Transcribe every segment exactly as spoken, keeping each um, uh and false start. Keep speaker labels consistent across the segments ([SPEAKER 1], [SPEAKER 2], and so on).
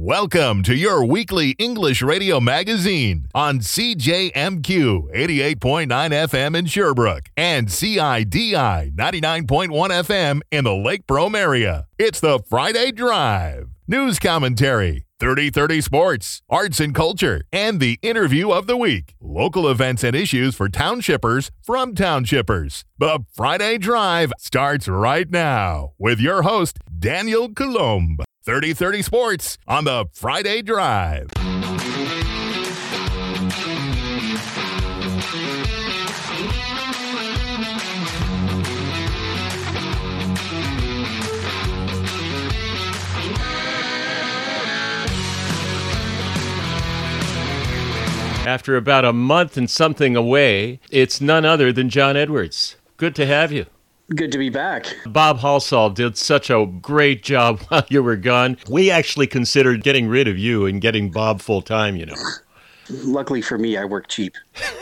[SPEAKER 1] Welcome to your weekly English radio magazine on C J M Q eighty-eight point nine F M in Sherbrooke and C I D I ninety-nine point one F M in the Lake Brome area. It's the Friday Drive. News commentary, thirty thirty Sports, arts and culture, and the interview of the week. Local events and issues for townshippers from townshippers. The Friday Drive starts right now with your host, Daniel Coulombe. thirty thirty Sports on the Friday Drive.
[SPEAKER 2] After about a month and something away, it's none other than John Edwards. Good to have you.
[SPEAKER 3] Good to be back.
[SPEAKER 2] Bob Halsall did such a great job while you were gone. We actually considered getting rid of you and getting Bob full-time, you know.
[SPEAKER 3] Luckily for me, I work cheap.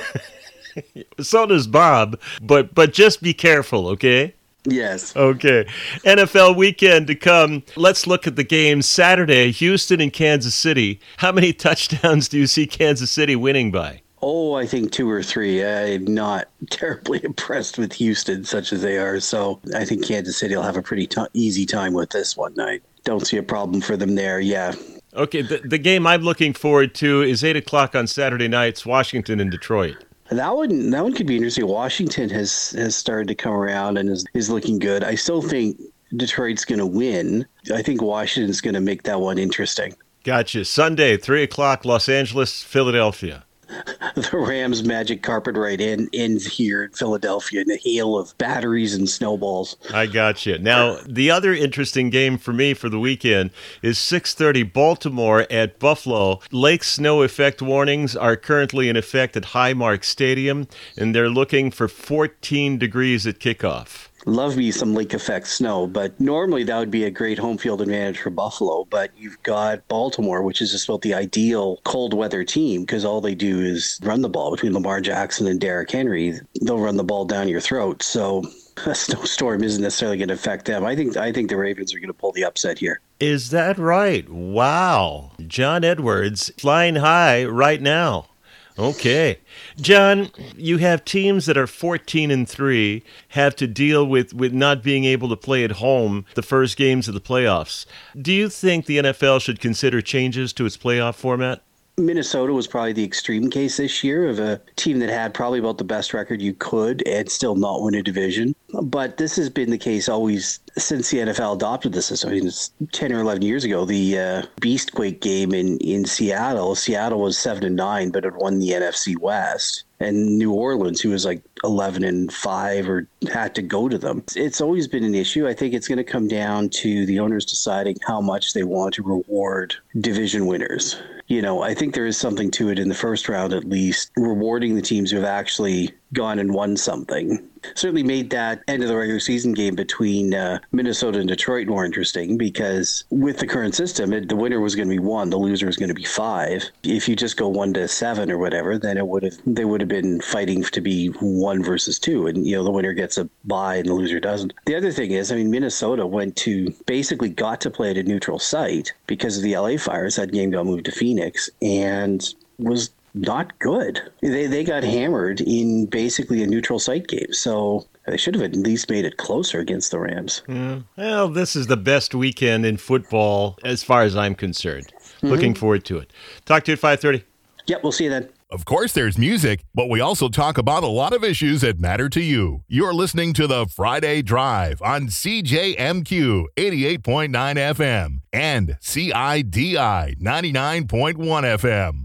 [SPEAKER 2] So does Bob, but but just be careful, okay?
[SPEAKER 3] Yes.
[SPEAKER 2] Okay. N F L weekend to come. Let's look at the game Saturday, Houston and Kansas City. How many touchdowns do you see Kansas City winning by?
[SPEAKER 3] Oh, I think two or three. I'm not terribly impressed with Houston, such as they are. So I think Kansas City will have a pretty t- easy time with this one. I don't see a problem for them there. Yeah.
[SPEAKER 2] Okay. The, the game I'm looking forward to is eight o'clock on Saturday nights, Washington and Detroit.
[SPEAKER 3] That one, that one could be interesting. Washington has, has started to come around and is, is looking good. I still think Detroit's going to win. I think Washington's going to make that one interesting.
[SPEAKER 2] Gotcha. Sunday, three o'clock, Los Angeles, Philadelphia.
[SPEAKER 3] The Rams' magic carpet ride in, ends here in Philadelphia in a hail of batteries and snowballs.
[SPEAKER 2] I got you. Now, the other interesting game for me for the weekend is six thirty Baltimore at Buffalo. Lake snow effect warnings are currently in effect at Highmark Stadium, and they're looking for fourteen degrees at kickoff.
[SPEAKER 3] Love me some lake effect snow, but normally that would be a great home field advantage for Buffalo. But you've got Baltimore, which is just about the ideal cold weather team because all they do is run the ball between Lamar Jackson and Derrick Henry. They'll run the ball down your throat. So a snowstorm isn't necessarily going to affect them. I think I think the Ravens are going to pull the upset here.
[SPEAKER 2] Is that right? Wow. John Edwards flying high right now. Okay. John, you have teams that are fourteen and three, have to deal with, with not being able to play at home the first games of the playoffs. Do you think the N F L should consider changes to its playoff format?
[SPEAKER 3] Minnesota was probably the extreme case this year of a team that had probably about the best record you could and still not win a division. But this has been the case always since the N F L adopted this system. I mean, it's ten or eleven years ago, the uh, Beastquake game in, in Seattle. Seattle was seven and nine, but had won the N F C West. And New Orleans, who was like eleven and five, or had to go to them. It's always been an issue. I think it's going to come down to the owners deciding how much they want to reward division winners. You know, I think there is something to it in the first round, at least, rewarding the teams who have actually gone and won something. Certainly made that end of the regular season game between uh, Minnesota and Detroit more interesting because with the current system, it, the winner was going to be one, the loser was going to be five. If you just go one to seven or whatever, then it would have they would have been fighting to be one versus two, and you know the winner gets a bye and the loser doesn't. The other thing is, I mean, Minnesota went to basically got to play at a neutral site because of the L A fires. That game got moved to Phoenix and was not good. They they got hammered in basically a neutral site game. So they should have at least made it closer against the Rams.
[SPEAKER 2] Yeah. Well, this is the best weekend in football as far as I'm concerned. Mm-hmm. Looking forward to it. Talk to you at five thirty.
[SPEAKER 3] Yep, we'll see you then.
[SPEAKER 1] Of course, there's music, but we also talk about a lot of issues that matter to you. You're listening to the Friday Drive on C J M Q eighty-eight point nine F M and C I D I ninety-nine point one F M.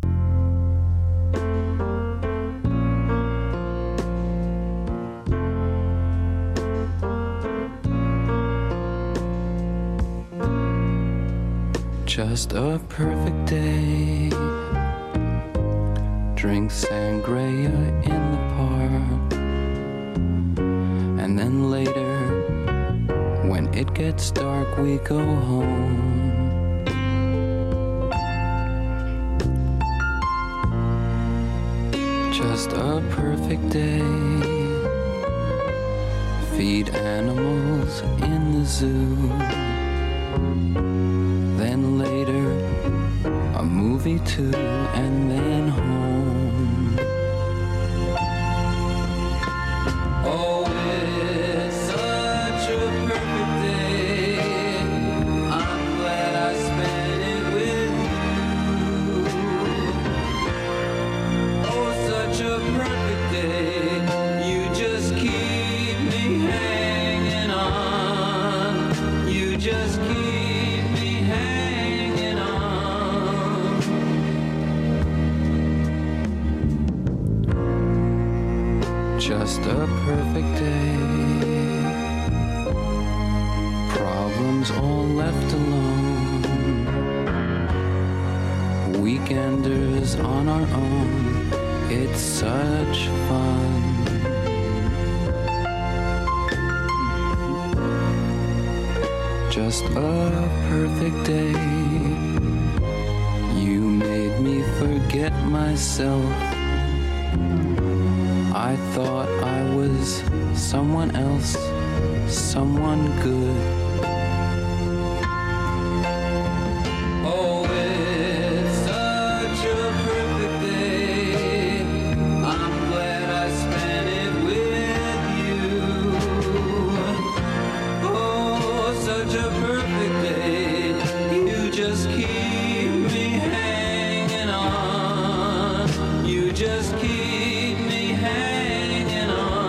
[SPEAKER 4] Just a perfect day. Drink sangria in the park. And then later, when it gets dark, we go home. Just a perfect day. Feed animals in the zoo. Then later, coffee too, and then home. Oh, it's such a perfect day. I'm glad I spent it with you. Oh, such a perfect day. You just keep me hanging on. You just keep me hanging on. Just a perfect day. Problems all left alone. Weekenders on our own. It's such fun. Just a perfect day. You made me forget myself. I thought I was someone else, someone good. Oh, it's such a perfect day. I'm glad I spent it with you. Oh, such a perfect day. You just keep me hanging on. You just keep me hanging on.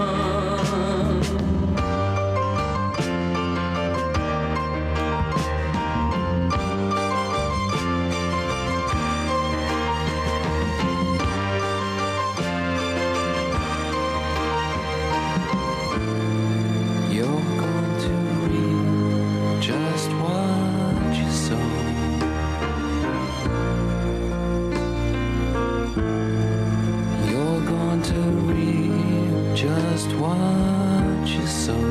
[SPEAKER 4] You're going to reap just what you sow. You're going to reap just what you sow.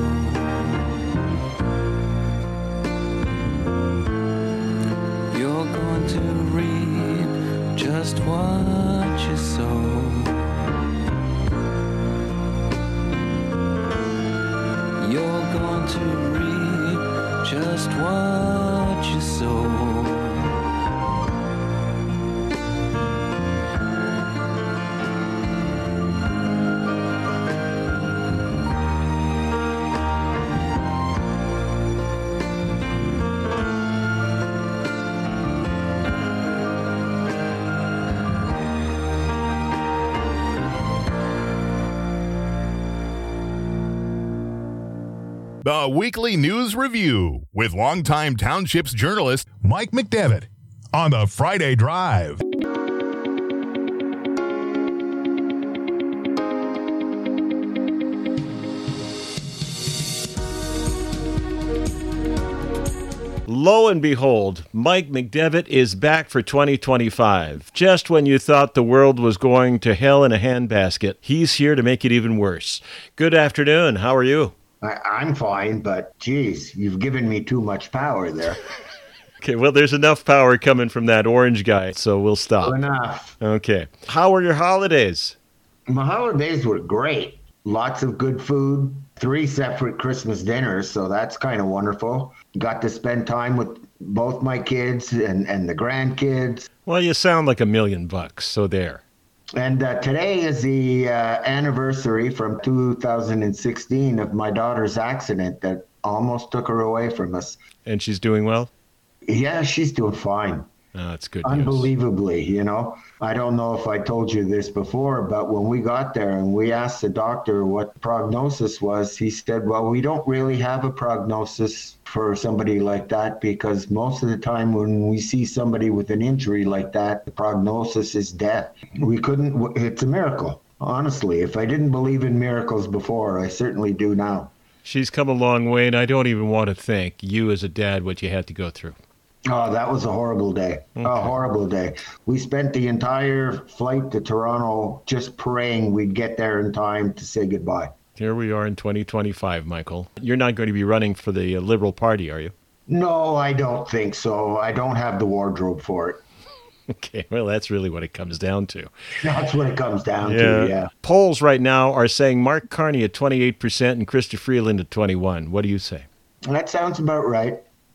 [SPEAKER 4] You're going to reap just what you sow. You're going to reap just what you sow.
[SPEAKER 1] The Weekly News Review with longtime Townships journalist Mike McDevitt on the Friday Drive.
[SPEAKER 2] Lo and behold, Mike McDevitt is back for twenty twenty-five. Just when you thought the world was going to hell in a handbasket, he's here to make it even worse. Good afternoon. How are you?
[SPEAKER 5] I, I'm fine, but geez, you've given me too much power there.
[SPEAKER 2] Okay, well, there's enough power coming from that orange guy, so we'll stop.
[SPEAKER 5] Enough.
[SPEAKER 2] Okay. How were your holidays?
[SPEAKER 5] My holidays were great. Lots of good food, three separate Christmas dinners, so that's kind of wonderful. Got to spend time with both my kids and, and the grandkids.
[SPEAKER 2] Well, you sound like a million bucks, so there.
[SPEAKER 5] And uh, today is the uh, anniversary from two thousand sixteen of my daughter's accident that almost took her away from us.
[SPEAKER 2] And she's doing well?
[SPEAKER 5] Yeah, she's doing fine.
[SPEAKER 2] Oh, that's good news.
[SPEAKER 5] Unbelievably, you know. I don't know if I told you this before, but when we got there and we asked the doctor what the prognosis was, he said, well, we don't really have a prognosis for somebody like that because most of the time when we see somebody with an injury like that, the prognosis is death. We couldn't, it's a miracle. Honestly, if I didn't believe in miracles before, I certainly do now.
[SPEAKER 2] She's come a long way, and I don't even want to thank you as a dad what you had to go through.
[SPEAKER 5] Oh, that was a horrible day. Okay. A horrible day. We spent the entire flight to Toronto just praying we'd get there in time to say goodbye.
[SPEAKER 2] Here we are in twenty twenty-five, Michael. You're not going to be running for the Liberal Party, are you?
[SPEAKER 5] No, I don't think so. I don't have the wardrobe for it.
[SPEAKER 2] Okay, well, that's really what it comes down to.
[SPEAKER 5] That's what it comes down
[SPEAKER 2] yeah.
[SPEAKER 5] to, yeah.
[SPEAKER 2] Polls right now are saying Mark Carney at twenty-eight percent and Chrystia Freeland at twenty-one. What do you say?
[SPEAKER 5] That sounds about right.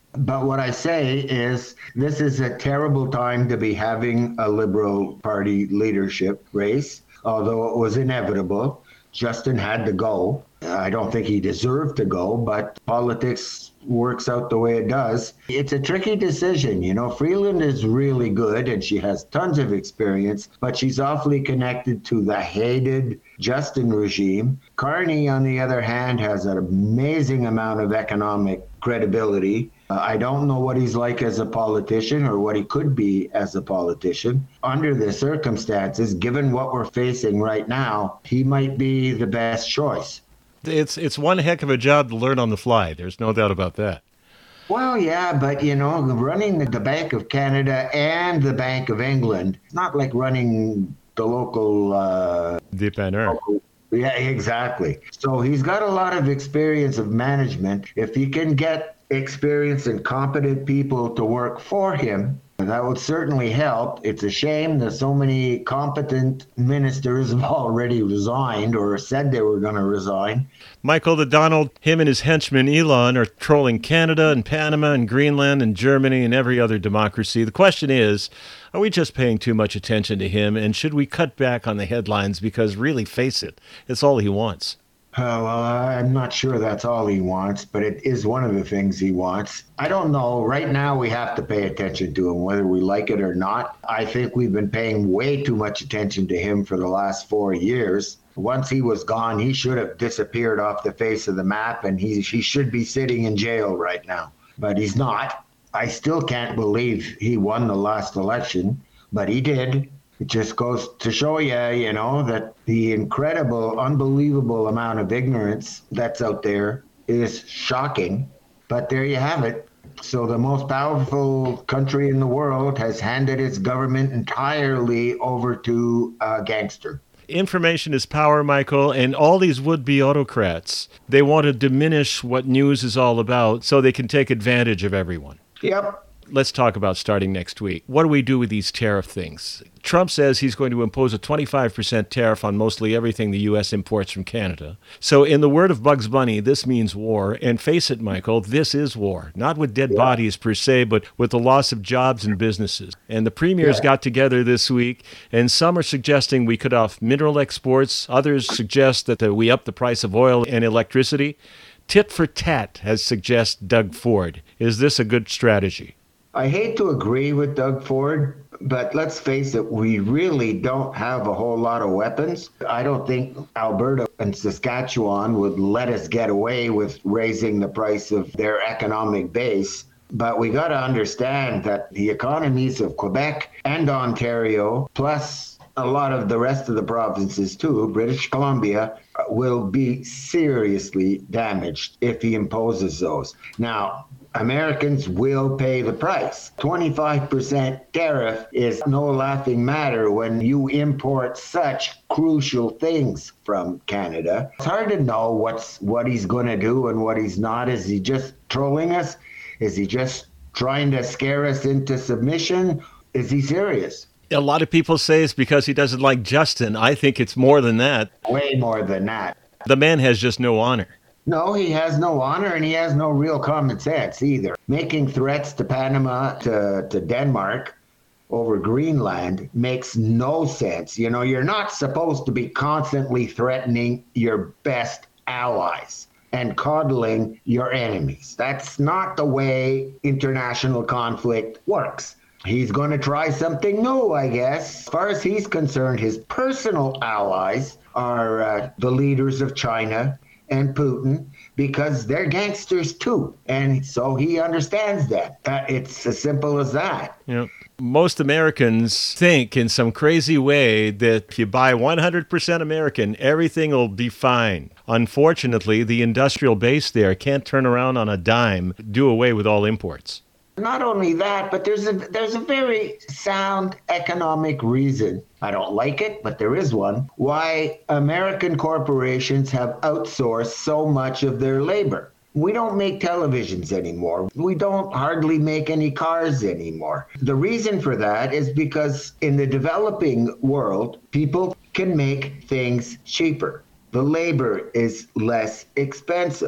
[SPEAKER 5] But what I say is this is a terrible time to be having a Liberal Party leadership race, although it was inevitable. Justin had to go. I don't think he deserved to go, but politics works out the way it does. It's a tricky decision. You know, Freeland is really good and she has tons of experience, but she's awfully connected to the hated Justin regime. Carney, on the other hand, has an amazing amount of economic credibility. Uh, I don't know what he's like as a politician or what he could be as a politician. Under the circumstances, given what we're facing right now, he might be the best choice.
[SPEAKER 2] It's it's one heck of a job to learn on the fly. There's no doubt about that.
[SPEAKER 5] Well, yeah, but, you know, running the, the Bank of Canada and the Bank of England, it's not like running the local... Uh,
[SPEAKER 2] Dépanneur.
[SPEAKER 5] local yeah, exactly. So he's got a lot of experience of management. If he can get experienced and competent people to work for him, that would certainly help. It's a shame that so many competent ministers have already resigned or said they were going to resign.
[SPEAKER 2] Michael, the Donald, him and his henchman Elon are trolling Canada and Panama and Greenland and Germany and every other democracy. The question is, are we just paying too much attention to him, and should we cut back on the headlines because, really, face it, it's all he wants?
[SPEAKER 5] Uh, well, I'm not sure that's all he wants, but it is one of the things he wants. I don't know. Right now, we have to pay attention to him, whether we like it or not. I think we've been paying way too much attention to him for the last four years. Once he was gone, he should have disappeared off the face of the map, and he, he should be sitting in jail right now. But he's not. I still can't believe he won the last election, but he did. It just goes to show you, you know, that the incredible, unbelievable amount of ignorance that's out there is shocking. But there you have it. So the most powerful country in the world has handed its government entirely over to a gangster.
[SPEAKER 2] Information is power, Michael, and all these would-be autocrats, they want to diminish what news is all about so they can take advantage of everyone.
[SPEAKER 5] Yep.
[SPEAKER 2] Let's talk about starting next week. What do we do with these tariff things? Trump says he's going to impose a twenty-five percent tariff on mostly everything the U S imports from Canada. So in the word of Bugs Bunny, this means war. And face it, Michael, this is war. Not with dead yeah. bodies per se, but with the loss of jobs and businesses. And the premiers yeah. got together this week, and some are suggesting we cut off mineral exports. Others suggest that we up the price of oil and electricity. Tit for tat, has suggested Doug Ford. Is this a good strategy?
[SPEAKER 5] I hate to agree with Doug Ford, but let's face it, we really don't have a whole lot of weapons. I don't think Alberta and Saskatchewan would let us get away with raising the price of their economic base. But we got to understand that the economies of Quebec and Ontario, plus a lot of the rest of the provinces too, British Columbia, will be seriously damaged if he imposes those. Now, Americans will pay the price. twenty-five percent tariff is no laughing matter when you import such crucial things from Canada. It's hard to know what's what he's going to do and what he's not. Is he just trolling us? Is he just trying to scare us into submission? Is he serious?
[SPEAKER 2] A lot of people say it's because he doesn't like Justin. I think it's more than that.
[SPEAKER 5] Way more than that.
[SPEAKER 2] The man has just no honor.
[SPEAKER 5] No, he has no honor, and he has no real common sense either. Making threats to Panama, to, to Denmark over Greenland makes no sense. You know, you're not supposed to be constantly threatening your best allies and coddling your enemies. That's not the way international conflict works. He's going to try something new, I guess. As far as he's concerned, his personal allies are uh, the leaders of China and Putin, because they're gangsters too. And so he understands that. Uh, it's as simple as that.
[SPEAKER 2] You know, most Americans think in some crazy way that if you buy one hundred percent American, everything will be fine. Unfortunately, the industrial base there can't turn around on a dime, do away with all imports.
[SPEAKER 5] Not only that, but there's a there's a very sound economic reason. I don't like it, but there is one. Why American corporations have outsourced so much of their labor. We don't make televisions anymore. We don't hardly make any cars anymore. The reason for that is because in the developing world, people can make things cheaper. The labor is less expensive.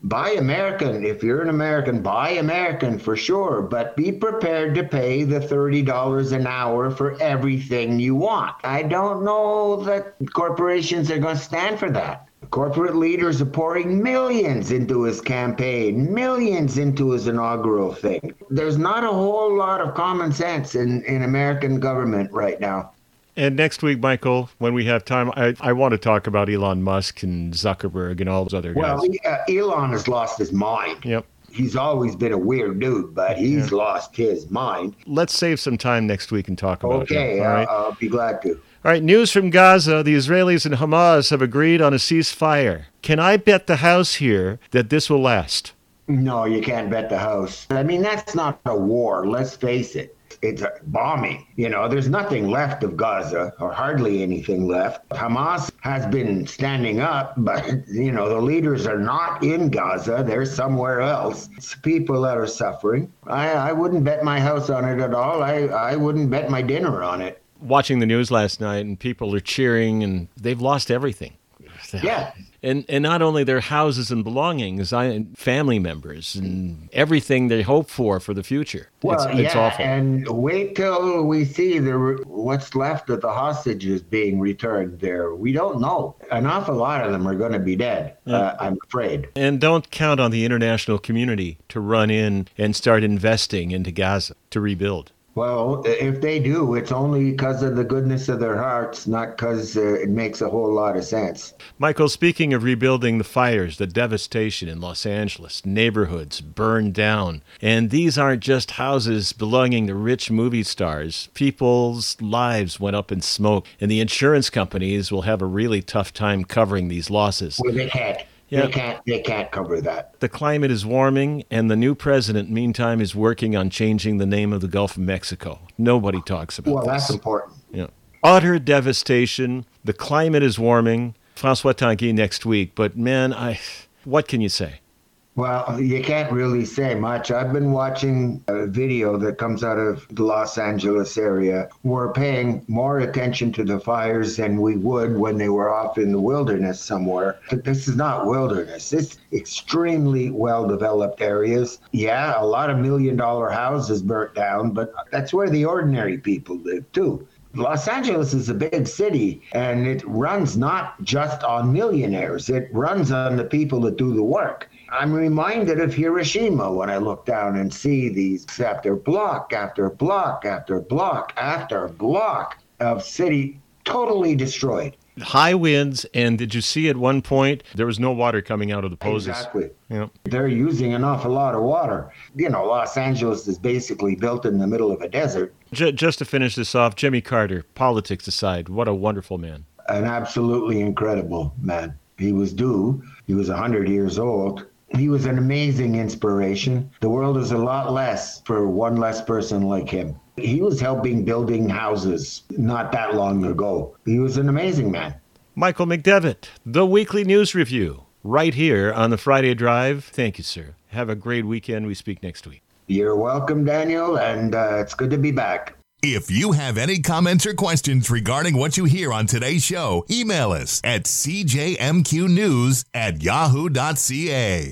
[SPEAKER 5] Buy American. If you're an American, buy American for sure, but be prepared to pay the thirty dollars an hour for everything you want. I don't know that corporations are going to stand for that. Corporate leaders are pouring millions into his campaign, millions into his inaugural thing. There's not a whole lot of common sense in, in American government right now.
[SPEAKER 2] And next week, Michael, when we have time, I, I want to talk about Elon Musk and Zuckerberg and all those other guys.
[SPEAKER 5] Well, uh, Elon has lost his mind.
[SPEAKER 2] Yep.
[SPEAKER 5] He's always been a weird dude, but he's yeah. lost his mind.
[SPEAKER 2] Let's save some time next week and talk about
[SPEAKER 5] okay,
[SPEAKER 2] it.
[SPEAKER 5] Okay, uh, I'll be glad to.
[SPEAKER 2] All right, news from Gaza. The Israelis and Hamas have agreed on a ceasefire. Can I bet the house here that this will last?
[SPEAKER 5] No, you can't bet the house. I mean, that's not a war, let's face it. It's a bombing. You know, there's nothing left of Gaza, or hardly anything left. Hamas has been standing up, but, you know, the leaders are not in Gaza. They're somewhere else. It's people that are suffering. I, I wouldn't bet my house on it at all. I, I wouldn't bet my dinner on it.
[SPEAKER 2] Watching the news last night, and people are cheering, and they've lost everything.
[SPEAKER 5] Yeah.
[SPEAKER 2] And and not only their houses and belongings, I, family members, and everything they hope for for the future.
[SPEAKER 5] Well,
[SPEAKER 2] it's,
[SPEAKER 5] yeah,
[SPEAKER 2] it's awful.
[SPEAKER 5] And wait till we see the what's left of the hostages being returned there. We don't know. An awful lot of them are going to be dead, yeah. uh, I'm afraid.
[SPEAKER 2] And don't count on the international community to run in and start investing into Gaza to rebuild.
[SPEAKER 5] Well, if they do, it's only because of the goodness of their hearts, not because uh, it makes a whole lot of sense.
[SPEAKER 2] Michael, speaking of rebuilding, the fires, the devastation in Los Angeles, neighborhoods burned down. And these aren't just houses belonging to rich movie stars. People's lives went up in smoke, and the insurance companies will have a really tough time covering these losses.
[SPEAKER 5] Well, they can't.
[SPEAKER 2] Yep.
[SPEAKER 5] They can't, they can't cover that.
[SPEAKER 2] The climate is warming, and the new president, meantime, is working on changing the name of the Gulf of Mexico. Nobody talks about
[SPEAKER 5] well,
[SPEAKER 2] this.
[SPEAKER 5] Well, that's important.
[SPEAKER 2] Yeah. Utter devastation. The climate is warming. François Tanguy next week. But, man, I, what can you say?
[SPEAKER 5] Well, you can't really say much. I've been watching a video that comes out of the Los Angeles area. We're paying more attention to the fires than we would when they were off in the wilderness somewhere. But this is not wilderness. It's extremely well-developed areas. Yeah, a lot of million-dollar houses burnt down, but that's where the ordinary people live, too. Los Angeles is a big city, and it runs not just on millionaires. It runs on the people that do the work. I'm reminded of Hiroshima when I look down and see these after block after block after block after block of city totally destroyed.
[SPEAKER 2] High winds, and did you see at one point there was no water coming out of the poses?
[SPEAKER 5] Exactly.
[SPEAKER 2] Yep.
[SPEAKER 5] They're using an awful lot of water. You know, Los Angeles is basically built in the middle of a desert.
[SPEAKER 2] J- just to finish this off, Jimmy Carter, politics aside, what a wonderful man.
[SPEAKER 5] An absolutely incredible man. He was due. He was one hundred years old. He was an amazing inspiration. The world is a lot less for one less person like him. He was helping building houses not that long ago. He was an amazing man.
[SPEAKER 2] Michael McDevitt, the Weekly News Review, right here on the Friday Drive. Thank you, sir. Have a great weekend. We speak next week.
[SPEAKER 5] You're welcome, Daniel, and uh, it's good to be back.
[SPEAKER 1] If you have any comments or questions regarding what you hear on today's show, email us at c j m q news at yahoo dot c a.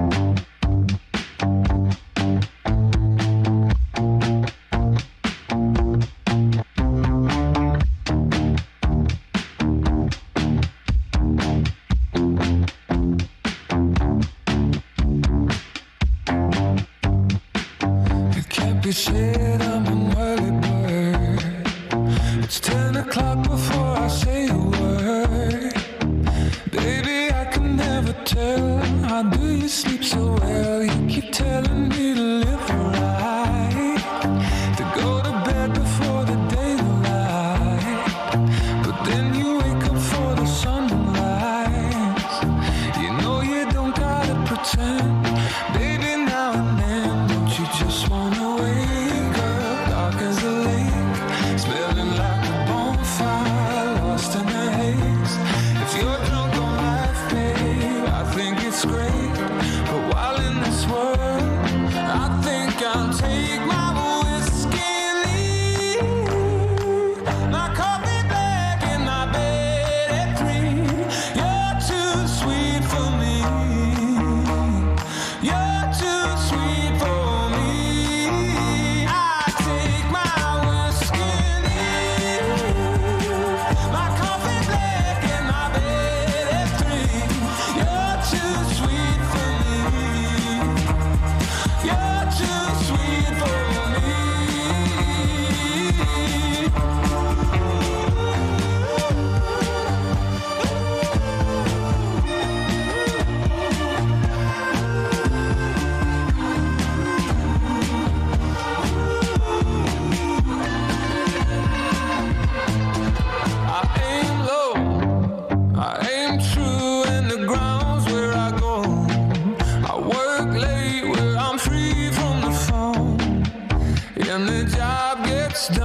[SPEAKER 4] It can't be said I'm an early bird. It's ten o'clock before I say a word. Baby, I can never tell. How do you sleep so well? You keep telling me to live right, to go to bed before the daylight. But then you wake up for the sunrise. You know you don't gotta pretend. Baby, now and then, don't you just wanna wake up dark as a lake, smelling like a bonfire, lost in the haze. If you're drunk on life, babe, I think it's great. But while in this world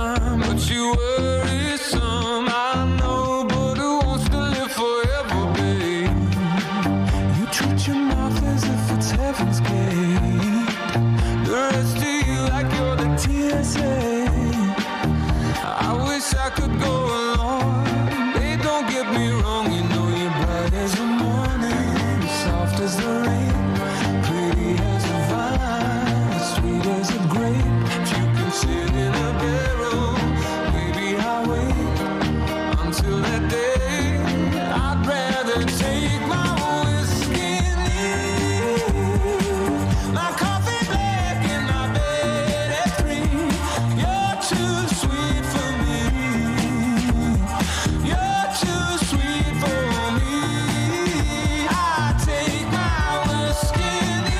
[SPEAKER 4] time, but you worry some. I know, but who wants to live forever, babe? You treat your mouth as if it's heaven's gate. The rest of you like you're the T S A. I wish I could go along. Hey, don't get me wrong, you know you're bright as the morning, soft as the rain, pretty as a vine, sweet as a grape. If you can sit in a barrel, maybe I'll wait until that day. I'd rather take my whiskey neat, my coffee black and my bed at three. You're too sweet for me. You're too sweet for me. I take my whiskey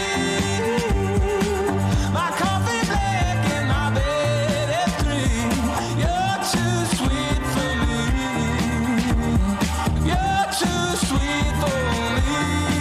[SPEAKER 4] neat, my coffee black and my bed at three. You're too sweet for me. You're too sweet for me.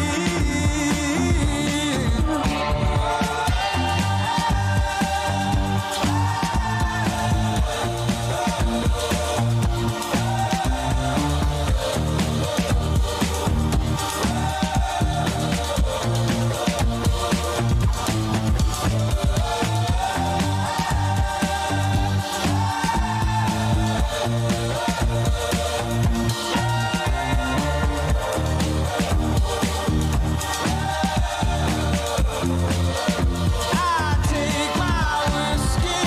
[SPEAKER 4] I take my whiskey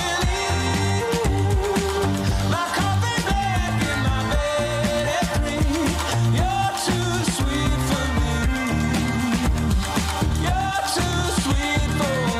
[SPEAKER 4] neat, my coffee black and my bed at three. You're too sweet for me. You're too sweet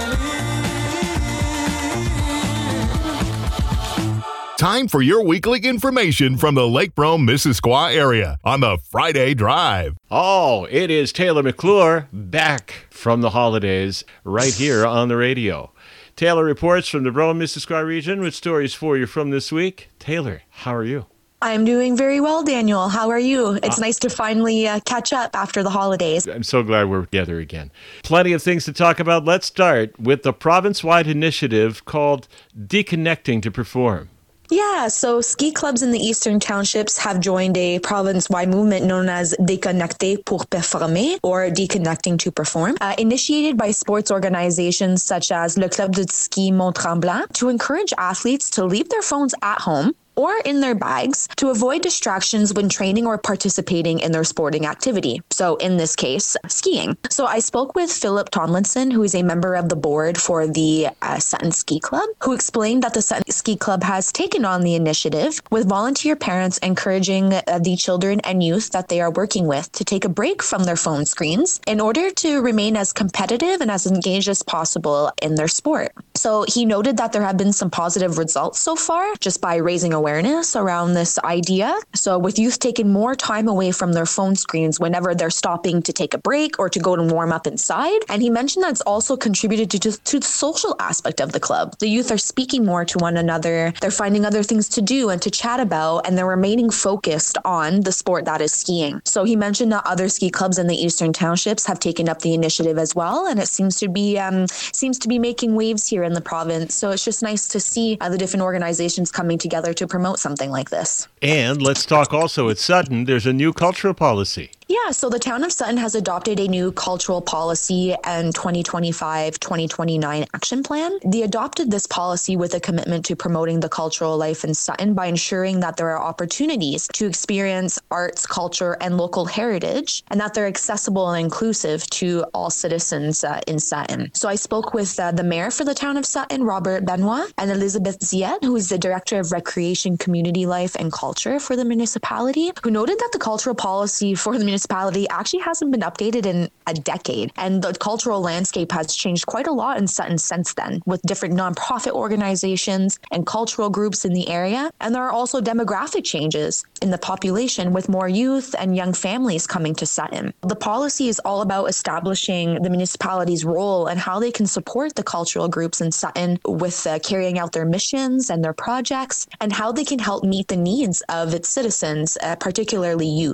[SPEAKER 4] for me.
[SPEAKER 1] Time for your weekly information from the Lake Brome, Missisquoi area on the Friday Drive.
[SPEAKER 2] Oh, it is Taylor McClure back from the holidays right here on the radio. Taylor reports from the Brome, Missisquoi region with stories for you from this week. Taylor, how are you?
[SPEAKER 6] I'm doing very well, Daniel. How are you? It's uh, nice to finally uh, catch up after the holidays.
[SPEAKER 2] I'm so glad we're together again. Plenty of things to talk about. Let's start with the province-wide initiative called Deconnecting to Perform.
[SPEAKER 6] Yeah, so ski clubs in the Eastern Townships have joined a province-wide movement known as Déconnecter pour performer, or Deconnecting to Perform, uh, initiated by sports organizations such as Le Club de Ski Mont-Tremblant to encourage athletes to leave their phones at home or in their bags to avoid distractions when training or participating in their sporting activity. So in this case, skiing. So I spoke with Philip Tomlinson, who is a member of the board for the uh, Sutton Ski Club, who explained that the Sutton Ski Club has taken on the initiative with volunteer parents encouraging uh, the children and youth that they are working with to take a break from their phone screens in order to remain as competitive and as engaged as possible in their sport. So he noted that there have been some positive results so far just by raising awareness awareness around this idea. So with youth taking more time away from their phone screens whenever they're stopping to take a break or to go and warm up inside. And he mentioned that it's also contributed to, to, to the social aspect of the club. The youth are speaking more to one another. They're finding other things to do and to chat about, and they're remaining focused on the sport that is skiing. So he mentioned that other ski clubs in the Eastern Townships have taken up the initiative as well, and it seems to be um, seems to be making waves here in the province. So it's just nice to see uh, the different organizations coming together to promote something like this.
[SPEAKER 2] And let's talk also at Sutton, there's a new cultural policy.
[SPEAKER 6] Yeah, so the town of Sutton has adopted a new cultural policy and twenty twenty-five twenty twenty-nine action plan. They adopted this policy with a commitment to promoting the cultural life in Sutton by ensuring that there are opportunities to experience arts, culture, and local heritage, and that they're accessible and inclusive to all citizens uh, in Sutton. So I spoke with uh, the mayor for the town of Sutton, Robert Benoit, and Elizabeth Ziet, who is the director of recreation, community life, and culture for the municipality, who noted that the cultural policy for the municipality municipality actually hasn't been updated in a decade. And the cultural landscape has changed quite a lot in Sutton since then, with different nonprofit organizations and cultural groups in the area. And there are also demographic changes in the population with more youth and young families coming to Sutton. The policy is all about establishing the municipality's role and how they can support the cultural groups in Sutton with uh, carrying out their missions and their projects, and how they can help meet the needs of its citizens, uh, particularly youth.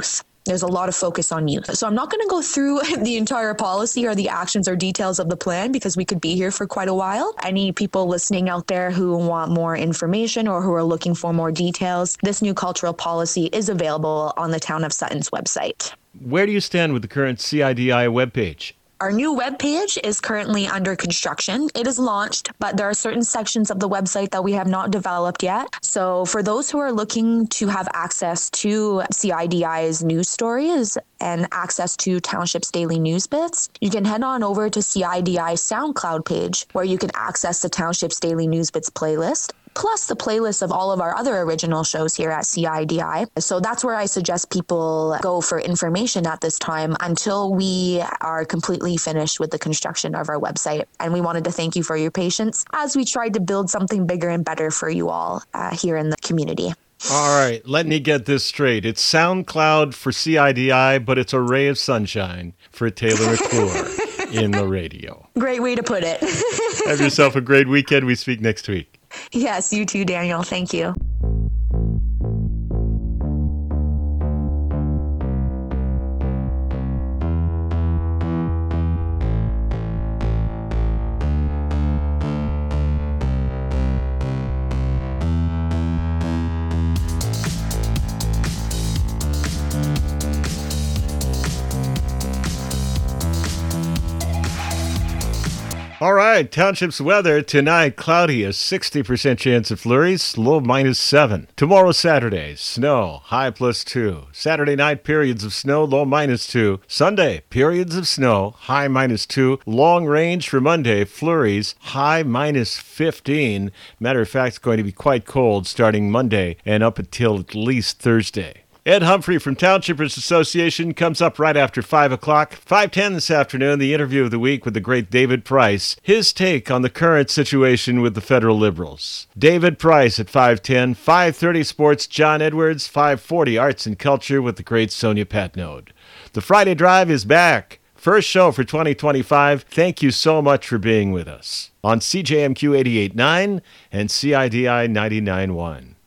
[SPEAKER 6] there's a lot of focus on youth. So I'm not going to go through the entire policy or the actions or details of the plan because we could be here for quite a while. Any people listening out there who want more information or who are looking for more details, this new cultural policy is available on the Town of Sutton's website.
[SPEAKER 2] Where do you stand with the current C I D I webpage?
[SPEAKER 6] Our new webpage is currently under construction. It is launched, but there are certain sections of the website that we have not developed yet. So for those who are looking to have access to C I D I's news stories and access to Township's daily news bits, you can head on over to C I D I's SoundCloud page where you can access the Township's daily news bits playlist, plus the playlist of all of our other original shows here at C I D I. So that's where I suggest people go for information at this time until we are completely finished with the construction of our website. And we wanted to thank you for your patience as we tried to build something bigger and better for you all uh, here in the community.
[SPEAKER 2] All right, let me get this straight. It's SoundCloud for C I D I, but it's a ray of sunshine for Taylor McClure in the radio.
[SPEAKER 6] Great way to put it.
[SPEAKER 2] Have yourself a great weekend. We speak next week.
[SPEAKER 6] Yes, you too, Daniel. Thank you.
[SPEAKER 2] All right, Township's weather tonight, cloudy, a sixty percent chance of flurries, low minus seven. Tomorrow, Saturday, snow, high plus two. Saturday night, periods of snow, low minus two. Sunday, periods of snow, high minus two. Long range for Monday, flurries, high minus fifteen. Matter of fact, it's going to be quite cold starting Monday and up until at least Thursday. Ed Humphrey from Townshippers Association comes up right after five o'clock. five ten this afternoon, the interview of the week with the great David Price. His take on the current situation with the federal Liberals. David Price at five ten. five thirty Sports, John Edwards. five forty Arts and Culture with the great Sonia Patnode. The Friday Drive is back. First show for twenty twenty-five. Thank you so much for being with us on C J M Q eighty-eight point nine and C I D I ninety-nine point one.